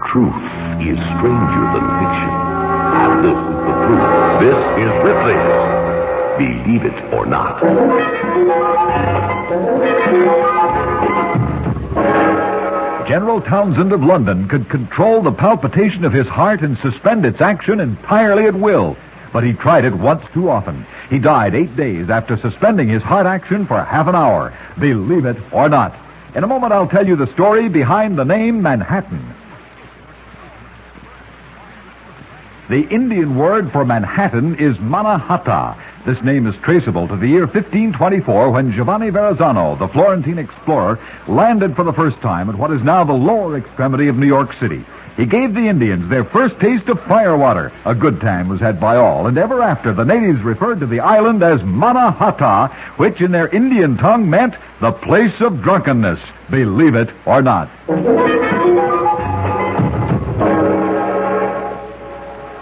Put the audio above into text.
truth is stranger than fiction. And this is the proof. This is Ripley's Believe It or Not. General Townsend of London could control the palpitation of his heart and suspend its action entirely at will. But he tried it once too often. He died 8 days after suspending his heart action for half an hour. Believe it or not. In a moment, I'll tell you the story behind the name Manhattan. The Indian word for Manhattan is Manahatta. This name is traceable to the year 1524 when Giovanni Verrazzano, the Florentine explorer, landed for the first time at what is now the lower extremity of New York City. He gave the Indians their first taste of firewater. A good time was had by all, and ever after the natives referred to the island as Manahatta, which in their Indian tongue meant the place of drunkenness. Believe it or not.